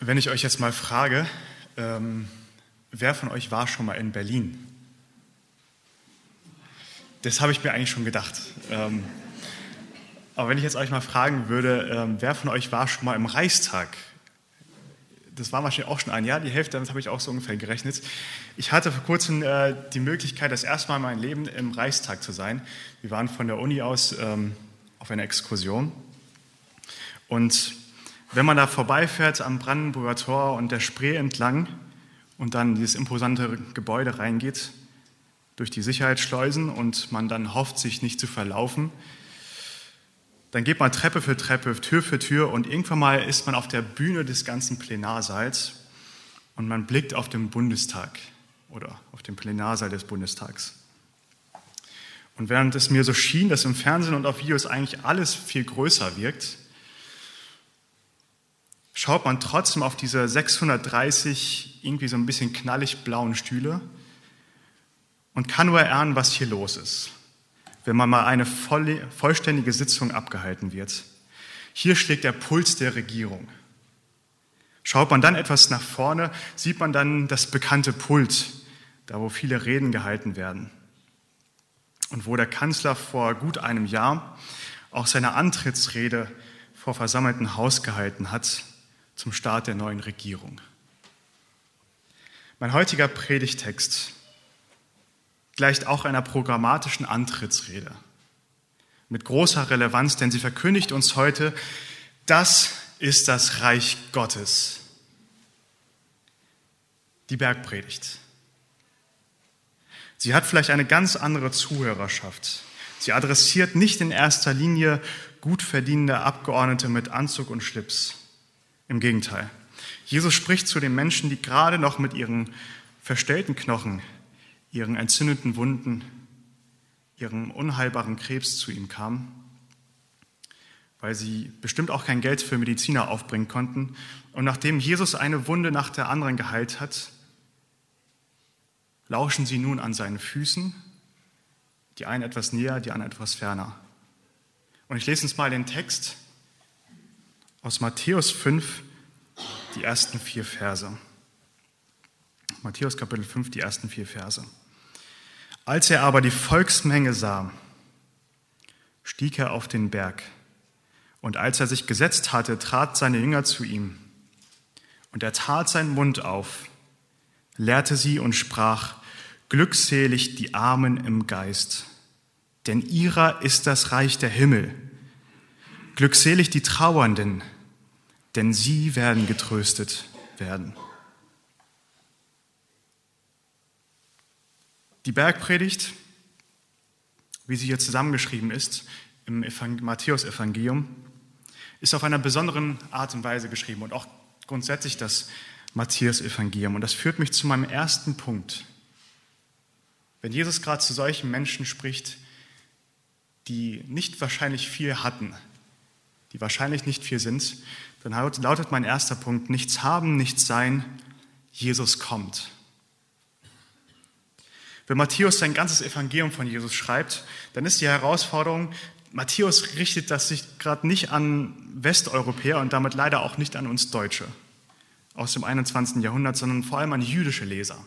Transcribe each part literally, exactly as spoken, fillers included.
Wenn ich euch jetzt mal frage, ähm, wer von euch war schon mal in Berlin? Das habe ich mir eigentlich schon gedacht. Ähm, aber wenn ich jetzt euch mal fragen würde, ähm, wer von euch war schon mal im Reichstag? Das war wahrscheinlich auch schon ein Jahr, die Hälfte, damit habe ich auch so ungefähr gerechnet. Ich hatte vor kurzem äh, die Möglichkeit, das erste Mal in meinem Leben im Reichstag zu sein. Wir waren von der Uni aus ähm, auf einer Exkursion. Und wenn man da vorbeifährt am Brandenburger Tor und der Spree entlang und dann in dieses imposante Gebäude reingeht, durch die Sicherheitsschleusen und man dann hofft, sich nicht zu verlaufen, dann geht man Treppe für Treppe, Tür für Tür und irgendwann mal ist man auf der Bühne des ganzen Plenarsaals und man blickt auf den Bundestag oder auf den Plenarsaal des Bundestags. Und während es mir so schien, dass im Fernsehen und auf Videos eigentlich alles viel größer wirkt, schaut man trotzdem auf diese sechshundertdreißig irgendwie so ein bisschen knallig blauen Stühle und kann nur erahnen, was hier los ist, wenn mal mal eine voll, vollständige Sitzung abgehalten wird. Hier schlägt der Puls der Regierung. Schaut man dann etwas nach vorne, sieht man dann das bekannte Pult, da wo viele Reden gehalten werden. Und wo der Kanzler vor gut einem Jahr auch seine Antrittsrede vor versammeltem Haus gehalten hat zum Start der neuen Regierung. Mein heutiger Predigtext gleicht auch einer programmatischen Antrittsrede mit großer Relevanz, denn sie verkündigt uns heute, das ist das Reich Gottes. Die Bergpredigt. Sie hat vielleicht eine ganz andere Zuhörerschaft. Sie adressiert nicht in erster Linie gut verdienende Abgeordnete mit Anzug und Schlips. Im Gegenteil. Jesus spricht zu den Menschen, die gerade noch mit ihren verstellten Knochen, ihren entzündeten Wunden, ihrem unheilbaren Krebs zu ihm kamen, weil sie bestimmt auch kein Geld für Mediziner aufbringen konnten. Und nachdem Jesus eine Wunde nach der anderen geheilt hat, lauschen sie nun an seinen Füßen, die einen etwas näher, die anderen etwas ferner. Und ich lese uns mal den Text aus Matthäus fünf, die ersten vier Verse. Matthäus Kapitel fünf, die ersten vier Verse. Als er aber die Volksmenge sah, stieg er auf den Berg. Und als er sich gesetzt hatte, trat seine Jünger zu ihm. Und er tat seinen Mund auf, lehrte sie und sprach, glückselig die Armen im Geist, denn ihrer ist das Reich der Himmel. Glückselig die Trauernden, denn sie werden getröstet werden. Die Bergpredigt, wie sie hier zusammengeschrieben ist, im Matthäus-Evangelium, ist auf einer besonderen Art und Weise geschrieben und auch grundsätzlich das Matthäus-Evangelium. Und das führt mich zu meinem ersten Punkt. Wenn Jesus gerade zu solchen Menschen spricht, die nicht wahrscheinlich viel hatten, die wahrscheinlich nicht viel sind, dann lautet mein erster Punkt, nichts haben, nichts sein, Jesus kommt. Wenn Matthäus sein ganzes Evangelium von Jesus schreibt, dann ist die Herausforderung, Matthäus richtet das sich gerade nicht an Westeuropäer und damit leider auch nicht an uns Deutsche aus dem einundzwanzigsten Jahrhundert, sondern vor allem an jüdische Leser.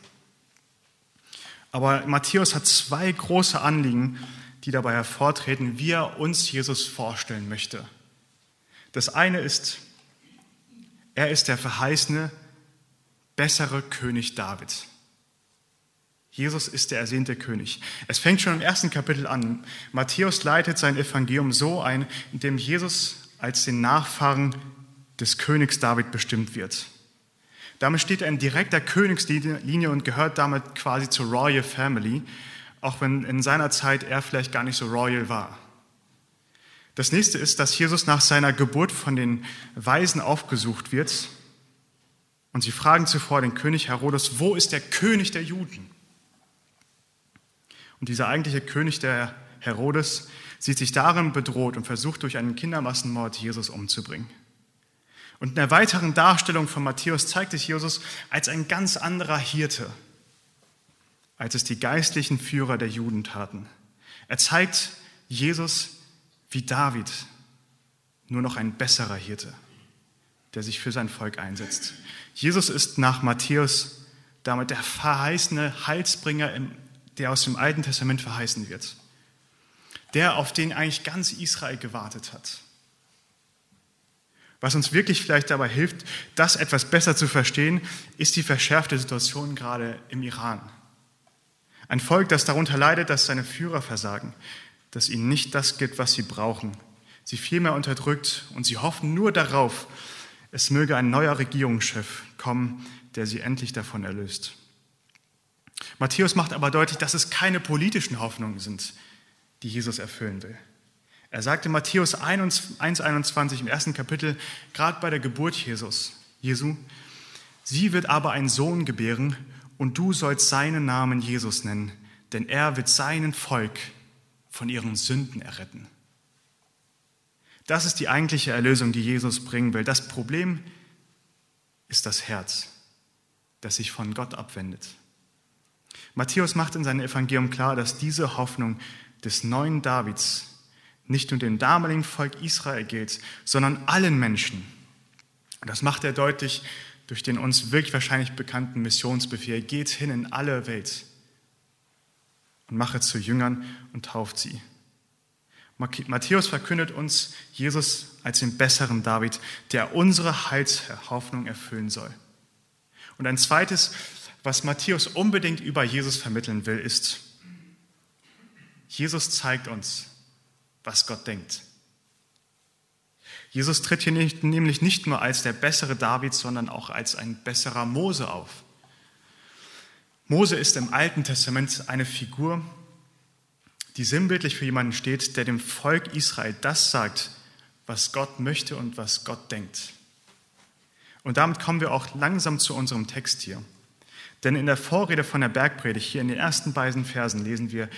Aber Matthäus hat zwei große Anliegen, die dabei hervortreten, wie er uns Jesus vorstellen möchte. Das eine ist, er ist der verheißene, bessere König David. Jesus ist der ersehnte König. Es fängt schon im ersten Kapitel an. Matthäus leitet sein Evangelium so ein, in dem Jesus als den Nachfahren des Königs David bestimmt wird. Damit steht er in direkter Königslinie und gehört damit quasi zur Royal Family, auch wenn in seiner Zeit er vielleicht gar nicht so royal war. Das nächste ist, dass Jesus nach seiner Geburt von den Weisen aufgesucht wird und sie fragen zuvor den König Herodes, wo ist der König der Juden? Und dieser eigentliche König der Herodes sieht sich darin bedroht und versucht durch einen Kindermassenmord Jesus umzubringen. Und in der weiteren Darstellung von Matthäus zeigt sich Jesus als ein ganz anderer Hirte, als es die geistlichen Führer der Juden taten. Er zeigt Jesus wie David, nur noch ein besserer Hirte. der sich für sein Volk einsetzt. Jesus ist nach Matthäus damit der verheißene Heilsbringer, der aus dem Alten Testament verheißen wird. Der, auf den eigentlich ganz Israel gewartet hat. Was uns wirklich vielleicht dabei hilft, das etwas besser zu verstehen, ist die verschärfte Situation gerade im Iran. Ein Volk, das darunter leidet, dass seine Führer versagen, dass ihnen nicht das gibt, was sie brauchen. Sie vielmehr unterdrückt und sie hoffen nur darauf, es möge ein neuer Regierungschef kommen, der sie endlich davon erlöst. Matthäus macht aber deutlich, dass es keine politischen Hoffnungen sind, die Jesus erfüllen will. Er sagt in Matthäus eins einundzwanzig im ersten Kapitel, gerade bei der Geburt Jesus, Jesu, sie wird aber einen Sohn gebären und du sollst seinen Namen Jesus nennen, denn er wird seinen Volk von ihren Sünden erretten. Das ist die eigentliche Erlösung, die Jesus bringen will. Das Problem ist das Herz, das sich von Gott abwendet. Matthäus macht in seinem Evangelium klar, dass diese Hoffnung des neuen Davids nicht nur dem damaligen Volk Israel gilt, sondern allen Menschen. Und das macht er deutlich durch den uns wirklich wahrscheinlich bekannten Missionsbefehl: geht hin in alle Welt und mache zu Jüngern und tauft sie. Matthäus verkündet uns Jesus als den besseren David, der unsere Heilshoffnung erfüllen soll. Und ein zweites, was Matthäus unbedingt über Jesus vermitteln will, ist: Jesus zeigt uns, was Gott denkt. Jesus tritt hier nicht, nämlich nicht nur als der bessere David, sondern auch als ein besserer Mose auf. Mose ist im Alten Testament eine Figur, die sinnbildlich für jemanden steht, der dem Volk Israel das sagt, was Gott möchte und was Gott denkt. Und damit kommen wir auch langsam zu unserem Text hier. Denn in der Vorrede von der Bergpredigt, hier in den ersten beiden Versen, lesen wir,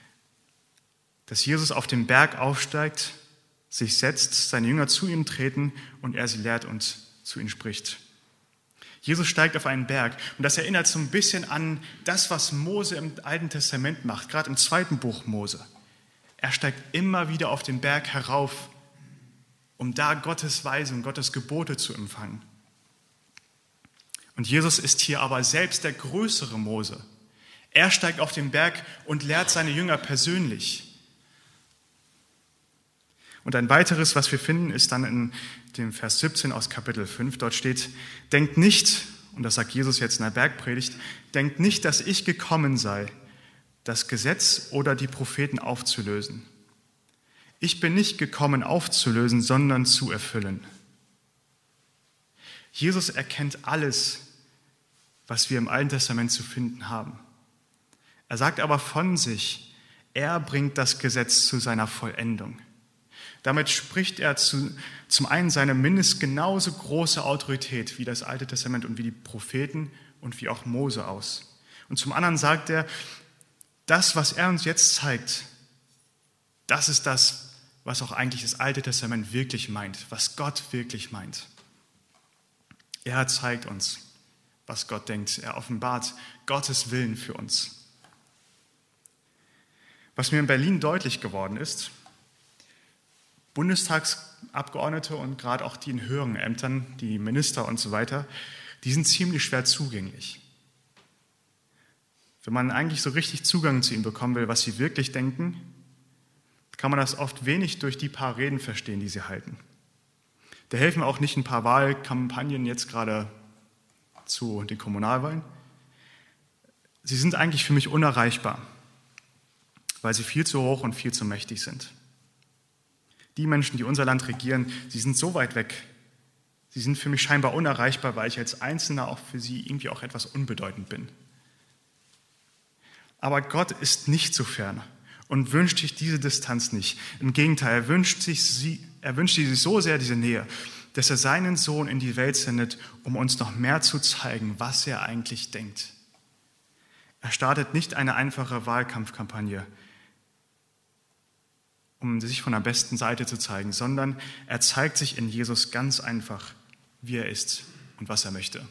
dass Jesus auf den Berg aufsteigt, sich setzt, seine Jünger zu ihm treten und er sie lehrt und zu ihnen spricht. Jesus steigt auf einen Berg und das erinnert so ein bisschen an das, was Mose im Alten Testament macht, gerade im zweiten Buch Mose. Er steigt immer wieder auf den Berg herauf, um da Gottes Weisung, Gottes Gebote zu empfangen. Und Jesus ist hier aber selbst der größere Mose. Er steigt auf den Berg und lehrt seine Jünger persönlich. Und ein weiteres, was wir finden, ist dann in dem Vers siebzehn aus Kapitel fünf. Dort steht: Denkt nicht, und das sagt Jesus jetzt in der Bergpredigt, denkt nicht, dass ich gekommen sei, das Gesetz oder die Propheten aufzulösen. Ich bin nicht gekommen, aufzulösen, sondern zu erfüllen. Jesus erkennt alles, was wir im Alten Testament zu finden haben. Er sagt aber von sich, er bringt das Gesetz zu seiner Vollendung. Damit spricht er zu, zum einen seine mindestens genauso große Autorität wie das Alte Testament und wie die Propheten und wie auch Mose aus. Und zum anderen sagt er, das, was er uns jetzt zeigt, das ist das, was auch eigentlich das Alte Testament wirklich meint, was Gott wirklich meint. Er zeigt uns, was Gott denkt. Er offenbart Gottes Willen für uns. Was mir in Berlin deutlich geworden ist: Bundestagsabgeordnete und gerade auch die in höheren Ämtern, die Minister und so weiter, die sind ziemlich schwer zugänglich. Wenn man eigentlich so richtig Zugang zu ihnen bekommen will, was sie wirklich denken, kann man das oft wenig durch die paar Reden verstehen, die sie halten. Da helfen auch nicht ein paar Wahlkampagnen jetzt gerade zu den Kommunalwahlen. Sie sind eigentlich für mich unerreichbar, weil sie viel zu hoch und viel zu mächtig sind. Die Menschen, die unser Land regieren, sie sind so weit weg. Sie sind für mich scheinbar unerreichbar, weil ich als Einzelner auch für sie irgendwie auch etwas unbedeutend bin. Aber Gott ist nicht so fern und wünscht sich diese Distanz nicht. Im Gegenteil, er wünscht sich, sie, er wünscht sich so sehr diese Nähe, dass er seinen Sohn in die Welt sendet, um uns noch mehr zu zeigen, was er eigentlich denkt. Er startet nicht eine einfache Wahlkampfkampagne, um sich von der besten Seite zu zeigen, sondern er zeigt sich in Jesus ganz einfach, wie er ist und was er möchte.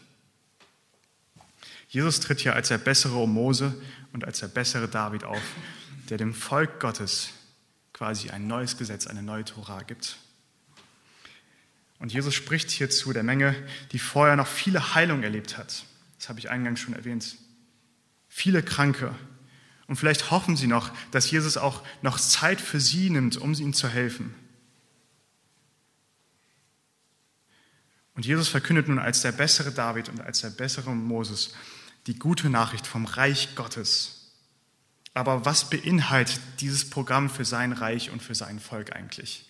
Jesus tritt hier als der bessere Mose und als der bessere David auf, der dem Volk Gottes quasi ein neues Gesetz, eine neue Tora gibt. Und Jesus spricht hier zu der Menge, die vorher noch viele Heilungen erlebt hat. Das habe ich eingangs schon erwähnt. Viele Kranke. Und vielleicht hoffen sie noch, dass Jesus auch noch Zeit für sie nimmt, um ihnen zu helfen. Und Jesus verkündet nun als der bessere David und als der bessere Moses die gute Nachricht vom Reich Gottes. Aber was beinhaltet dieses Programm für sein Reich und für sein Volk eigentlich?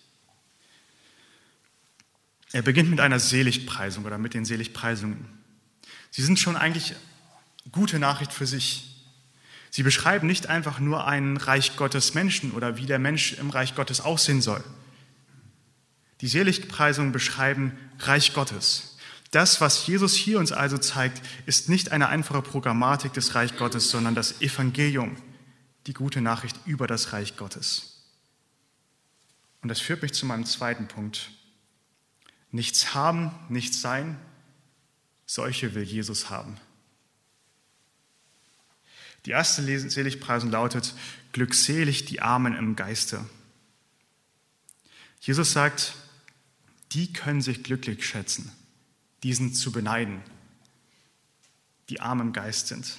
Er beginnt mit einer Seligpreisung oder mit den Seligpreisungen. Sie sind schon eigentlich gute Nachricht für sich. Sie beschreiben nicht einfach nur ein Reich Gottes Menschen oder wie der Mensch im Reich Gottes aussehen soll. Die Seligpreisungen beschreiben Reich Gottes. Das, was Jesus hier uns also zeigt, ist nicht eine einfache Programmatik des Reich Gottes, sondern das Evangelium, die gute Nachricht über das Reich Gottes. Und das führt mich zu meinem zweiten Punkt. Nichts haben, nichts sein, solche will Jesus haben. Die erste Seligpreisung lautet, glückselig die Armen im Geiste. Jesus sagt, die können sich glücklich schätzen, diesen zu beneiden, die arm im Geist sind.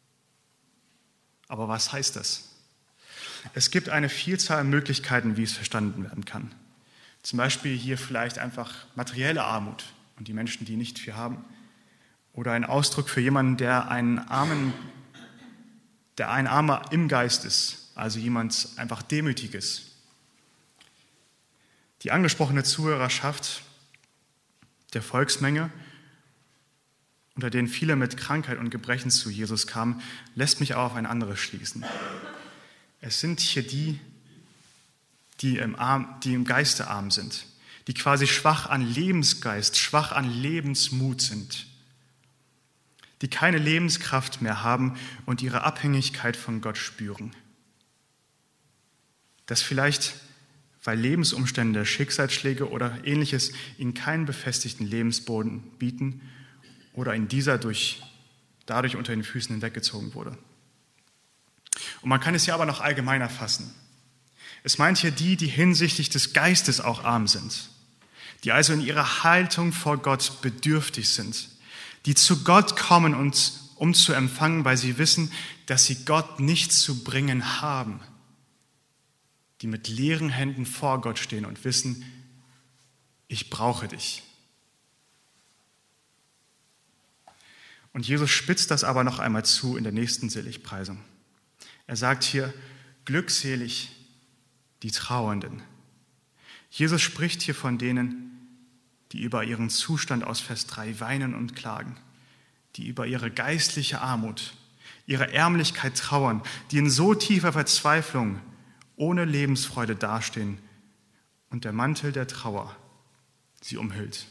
Aber was heißt das? Es gibt eine Vielzahl an Möglichkeiten, wie es verstanden werden kann. Zum Beispiel hier vielleicht einfach materielle Armut und die Menschen, die nicht viel haben. Oder ein Ausdruck für jemanden, der einen Armen, der ein Armer im Geist ist, also jemand einfach demütig ist. Die angesprochene Zuhörerschaft der Volksmenge, unter denen viele mit Krankheit und Gebrechen zu Jesus kamen, lässt mich auch auf ein anderes schließen. Es sind hier die, die im, Arm, die im Geiste arm sind, die quasi schwach an Lebensgeist, schwach an Lebensmut sind, die keine Lebenskraft mehr haben und ihre Abhängigkeit von Gott spüren. Das vielleicht, weil Lebensumstände, Schicksalsschläge oder Ähnliches ihnen keinen befestigten Lebensboden bieten oder in dieser durch, dadurch unter den Füßen hinweggezogen wurde. Und man kann es ja aber noch allgemeiner fassen. Es meint hier die, die hinsichtlich des Geistes auch arm sind, die also in ihrer Haltung vor Gott bedürftig sind, die zu Gott kommen, und, um zu empfangen, weil sie wissen, dass sie Gott nichts zu bringen haben, die mit leeren Händen vor Gott stehen und wissen, ich brauche dich. Und Jesus spitzt das aber noch einmal zu in der nächsten Seligpreisung. Er sagt hier, glückselig die Trauernden. Jesus spricht hier von denen, die über ihren Zustand aus Vers drei weinen und klagen, die über ihre geistliche Armut, ihre Ärmlichkeit trauern, die in so tiefer Verzweiflung ohne Lebensfreude dastehen und der Mantel der Trauer sie umhüllt.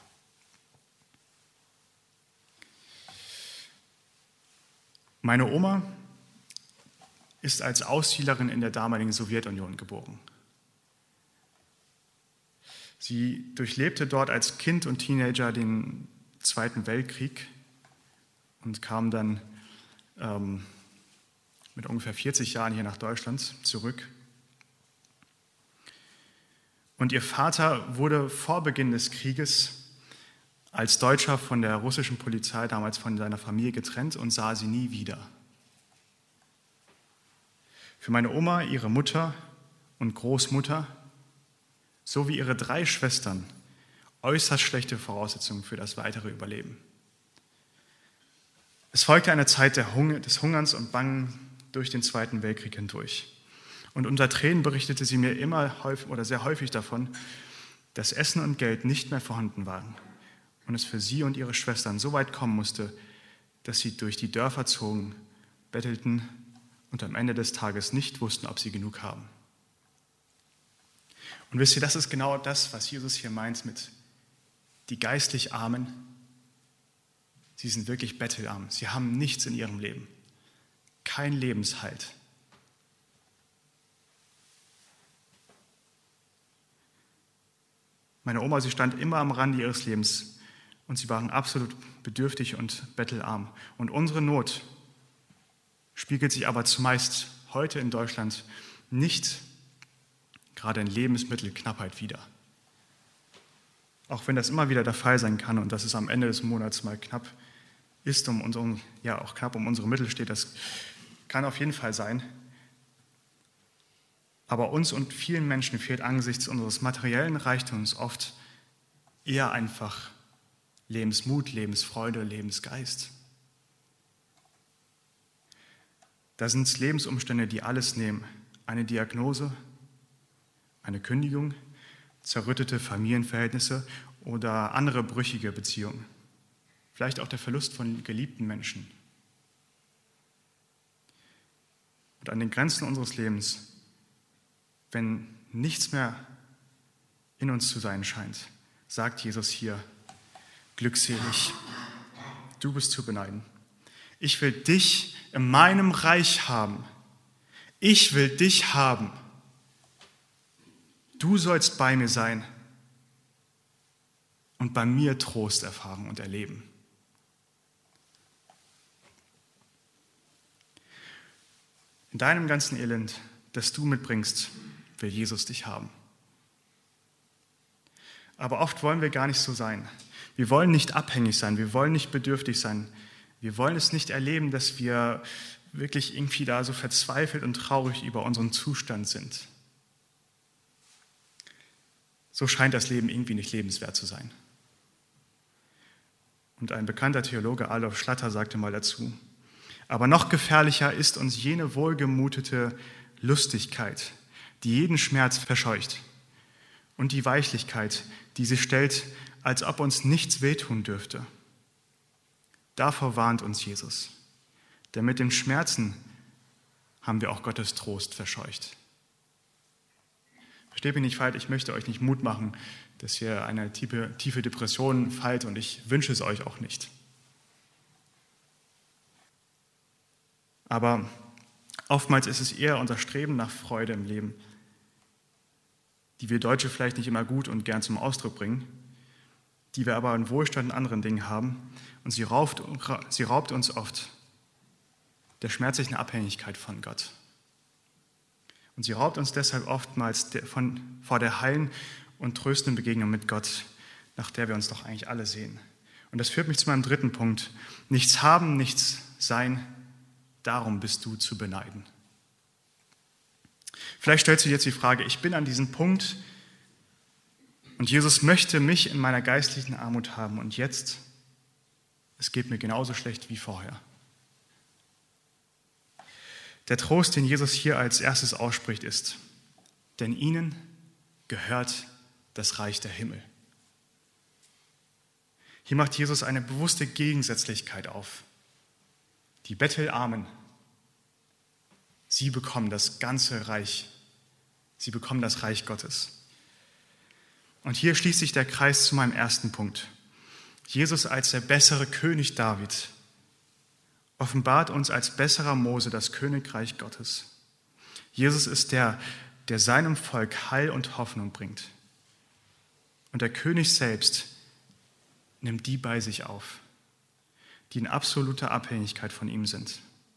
Meine Oma ist als Aussiedlerin in der damaligen Sowjetunion geboren. Sie durchlebte dort als Kind und Teenager den Zweiten Weltkrieg und kam dann ähm, mit ungefähr vierzig Jahren hier nach Deutschland zurück. Und ihr Vater wurde vor Beginn des Krieges als Deutscher von der russischen Polizei, damals von seiner Familie, getrennt und sah sie nie wieder. Für meine Oma, ihre Mutter und Großmutter sowie ihre drei Schwestern äußerst schlechte Voraussetzungen für das weitere Überleben. Es folgte eine Zeit der Hunger, des Hungerns und Bangen durch den Zweiten Weltkrieg hindurch. Und unter Tränen berichtete sie mir immer häufig oder sehr häufig davon, dass Essen und Geld nicht mehr vorhanden waren und es für sie und ihre Schwestern so weit kommen musste, dass sie durch die Dörfer zogen, bettelten und am Ende des Tages nicht wussten, ob sie genug haben. Und wisst ihr, das ist genau das, was Jesus hier meint mit die geistlich Armen. Sie sind wirklich bettelarm. Sie haben nichts in ihrem Leben. Kein Lebenshalt. Meine Oma, sie stand immer am Rande ihres Lebens und sie waren absolut bedürftig und bettelarm. Und unsere Not spiegelt sich aber zumeist heute in Deutschland nicht gerade in Lebensmittelknappheit wider. auch wenn das immer wieder der Fall sein kann und dass es am Ende des Monats mal knapp ist, um unseren, ja auch knapp um unsere Mittel steht, das kann auf jeden Fall sein. Aber uns und vielen Menschen fehlt angesichts unseres materiellen Reichtums oft eher einfach Lebensmut, Lebensfreude, Lebensgeist. Da sind es Lebensumstände, die alles nehmen. Eine Diagnose, eine Kündigung, zerrüttete Familienverhältnisse oder andere brüchige Beziehungen. Vielleicht auch der Verlust von geliebten Menschen. Und an den Grenzen unseres Lebens, wenn nichts mehr in uns zu sein scheint, sagt Jesus hier, glückselig, du bist zu beneiden. Ich will dich in meinem Reich haben. Ich will dich haben. Du sollst bei mir sein und bei mir Trost erfahren und erleben. In deinem ganzen Elend, das du mitbringst, will Jesus dich haben. Aber oft wollen wir gar nicht so sein. Wir wollen nicht abhängig sein, wir wollen nicht bedürftig sein. Wir wollen es nicht erleben, dass wir wirklich irgendwie da so verzweifelt und traurig über unseren Zustand sind. So scheint das Leben irgendwie nicht lebenswert zu sein. Und ein bekannter Theologe, Adolf Schlatter, sagte mal dazu, aber noch gefährlicher ist uns jene wohlgemutete Lustigkeit, die jeden Schmerz verscheucht, und die Weichlichkeit, die sich stellt, als ob uns nichts wehtun dürfte. Davor warnt uns Jesus, denn mit dem Schmerzen haben wir auch Gottes Trost verscheucht. Versteht mich nicht falsch, ich möchte euch nicht Mut machen, dass ihr eine tiefe, tiefe Depression fallt, und ich wünsche es euch auch nicht. Aber oftmals ist es eher unser Streben nach Freude im Leben, die wir Deutsche vielleicht nicht immer gut und gern zum Ausdruck bringen, die wir aber in Wohlstand in anderen Dingen haben, und sie raubt, sie raubt uns oft der schmerzlichen Abhängigkeit von Gott. Und sie raubt uns deshalb oftmals von, vor der heilen und tröstenden Begegnung mit Gott, nach der wir uns doch eigentlich alle sehen. Und das führt mich zu meinem dritten Punkt. Nichts haben, nichts sein, darum bist du zu beneiden. Vielleicht stellst du dir jetzt die Frage, ich bin an diesem Punkt und Jesus möchte mich in meiner geistlichen Armut haben, und jetzt, es geht mir genauso schlecht wie vorher. Der Trost, den Jesus hier als erstes ausspricht, ist, denn ihnen gehört das Reich der Himmel. Hier macht Jesus eine bewusste Gegensätzlichkeit auf. Die Bettelarmen, sie bekommen das ganze Reich. Sie bekommen das Reich Gottes. Und hier schließt sich der Kreis zu meinem ersten Punkt. Jesus als der bessere König David offenbart uns als besserer Mose das Königreich Gottes. Jesus ist der, der seinem Volk Heil und Hoffnung bringt. Und der König selbst nimmt die bei sich auf, die in absoluter Abhängigkeit von ihm sind.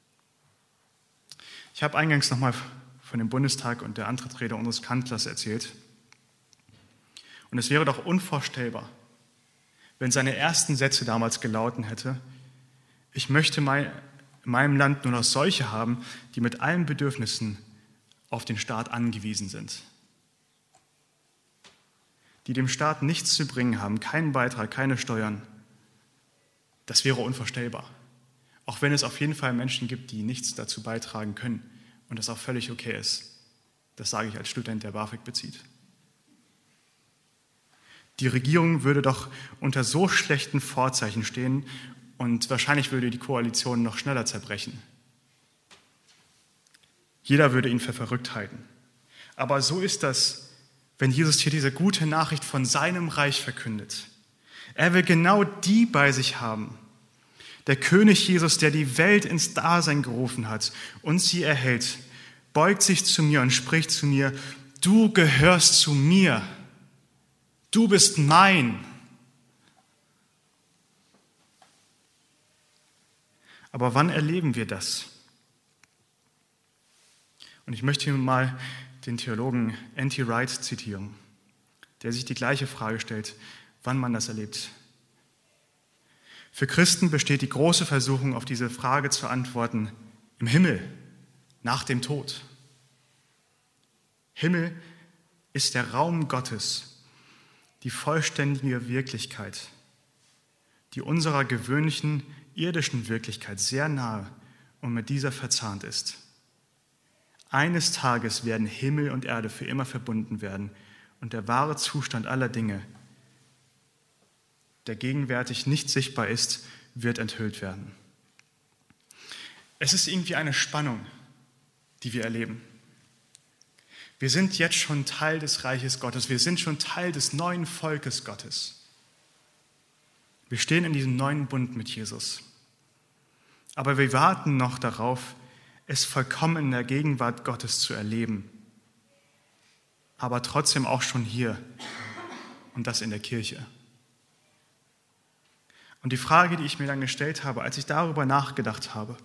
Ich habe eingangs nochmal von dem Bundestag und der Antrittsrede unseres Kanzlers erzählt. Und es wäre doch unvorstellbar, wenn seine ersten Sätze damals gelauten hätte, ich möchte in meinem Land nur noch solche haben, die mit allen Bedürfnissen auf den Staat angewiesen sind. Die dem Staat nichts zu bringen haben, keinen Beitrag, keine Steuern. Das wäre unvorstellbar. Auch wenn es auf jeden Fall Menschen gibt, die nichts dazu beitragen können und das auch völlig okay ist. Das sage ich als Student, der BAföG bezieht. Die Regierung würde doch unter so schlechten Vorzeichen stehen und wahrscheinlich würde die Koalition noch schneller zerbrechen. Jeder würde ihn für verrückt halten. Aber so ist das, wenn Jesus hier diese gute Nachricht von seinem Reich verkündet. Er will genau die bei sich haben. Der König Jesus, der die Welt ins Dasein gerufen hat und sie erhält, beugt sich zu mir und spricht zu mir, du gehörst zu mir, du bist mein. Aber wann erleben wir das? Und ich möchte hier mal den Theologen N T Wright zitieren, der sich die gleiche Frage stellt, wann man das erlebt. Für Christen besteht die große Versuchung, auf diese Frage zu antworten, im Himmel, nach dem Tod. Himmel ist der Raum Gottes, die vollständige Wirklichkeit, die unserer gewöhnlichen irdischen Wirklichkeit sehr nahe und mit dieser verzahnt ist. Eines Tages werden Himmel und Erde für immer verbunden werden und der wahre Zustand aller Dinge, der gegenwärtig nicht sichtbar ist, wird enthüllt werden. Es ist irgendwie eine Spannung, die wir erleben. Wir sind jetzt schon Teil des Reiches Gottes, wir sind schon Teil des neuen Volkes Gottes. Wir stehen in diesem neuen Bund mit Jesus. Aber wir warten noch darauf, es vollkommen in der Gegenwart Gottes zu erleben. Aber trotzdem auch schon hier und das in der Kirche. Und die Frage, die ich mir dann gestellt habe, als ich darüber nachgedacht habe,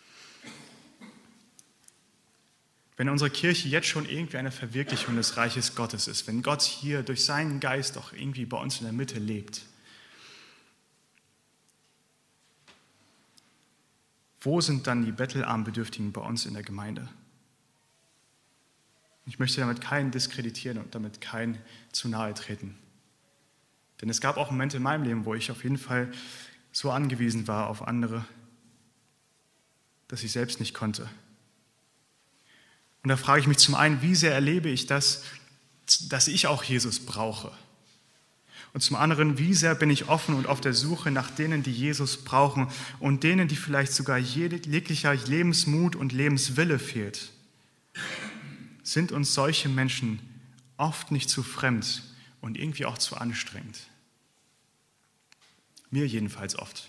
wenn unsere Kirche jetzt schon irgendwie eine Verwirklichung des Reiches Gottes ist, wenn Gott hier durch seinen Geist auch irgendwie bei uns in der Mitte lebt, wo sind dann die bettelarmen Bedürftigen bei uns in der Gemeinde? Ich möchte damit keinen diskreditieren und damit keinen zu nahe treten. Denn es gab auch Momente in meinem Leben, wo ich auf jeden Fall so angewiesen war auf andere, dass ich selbst nicht konnte. Und da frage ich mich zum einen, wie sehr erlebe ich das, dass ich auch Jesus brauche? Und zum anderen, wie sehr bin ich offen und auf der Suche nach denen, die Jesus brauchen und denen, die vielleicht sogar jeglicher Lebensmut und Lebenswille fehlt? Sind uns solche Menschen oft nicht zu fremd und irgendwie auch zu anstrengend? Mir jedenfalls oft.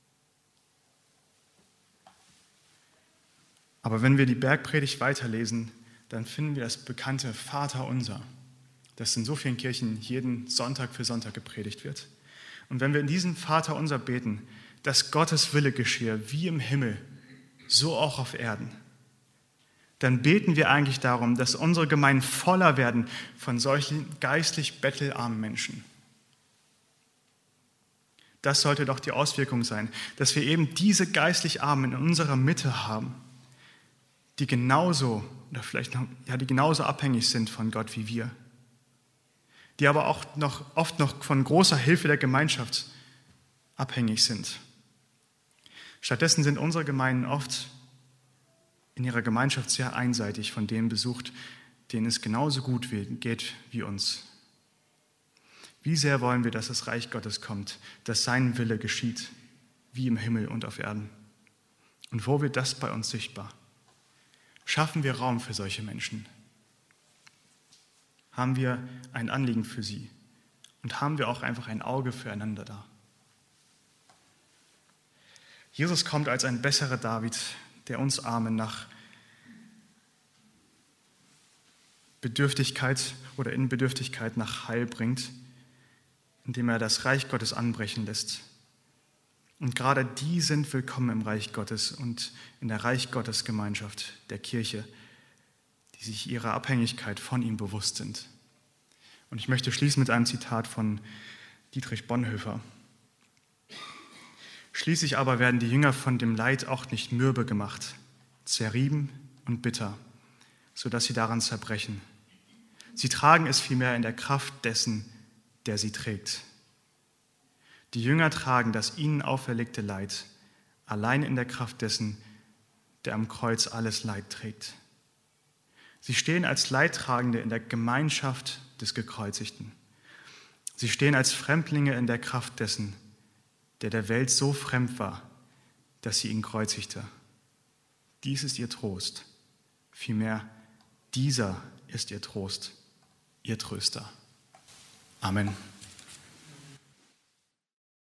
Aber wenn wir die Bergpredigt weiterlesen, dann finden wir das bekannte Vaterunser, das in so vielen Kirchen jeden Sonntag für Sonntag gepredigt wird. Und wenn wir in diesem Vaterunser beten, dass Gottes Wille geschehe, wie im Himmel, so auch auf Erden, dann beten wir eigentlich darum, dass unsere Gemeinden voller werden von solchen geistlich bettelarmen Menschen. Das sollte doch die Auswirkung sein, dass wir eben diese geistlich Armen in unserer Mitte haben, die genauso, oder vielleicht noch, ja, die genauso abhängig sind von Gott wie wir, die aber auch noch, oft noch von großer Hilfe der Gemeinschaft abhängig sind. Stattdessen sind unsere Gemeinden oft in ihrer Gemeinschaft sehr einseitig von denen besucht, denen es genauso gut geht wie uns. Wie sehr wollen wir, dass das Reich Gottes kommt, dass sein Wille geschieht, wie im Himmel und auf Erden? Und wo wird das bei uns sichtbar? Schaffen wir Raum für solche Menschen? Haben wir ein Anliegen für sie? Und haben wir auch einfach ein Auge füreinander da? Jesus kommt als ein besserer David, der uns Armen nach Bedürftigkeit oder in Bedürftigkeit nach Heil bringt, indem er das Reich Gottes anbrechen lässt. Und gerade die sind willkommen im Reich Gottes und in der Reich Gottes Gemeinschaft der Kirche, die sich ihrer Abhängigkeit von ihm bewusst sind. Und ich möchte schließen mit einem Zitat von Dietrich Bonhoeffer. Schließlich aber werden die Jünger von dem Leid auch nicht mürbe gemacht, zerrieben und bitter, sodass sie daran zerbrechen. Sie tragen es vielmehr in der Kraft dessen, der sie trägt. Die Jünger tragen das ihnen auferlegte Leid allein in der Kraft dessen, der am Kreuz alles Leid trägt. Sie stehen als Leidtragende in der Gemeinschaft des Gekreuzigten. Sie stehen als Fremdlinge in der Kraft dessen, der der Welt so fremd war, dass sie ihn kreuzigte. Dies ist ihr Trost. Vielmehr, dieser ist ihr Trost, ihr Tröster. Amen.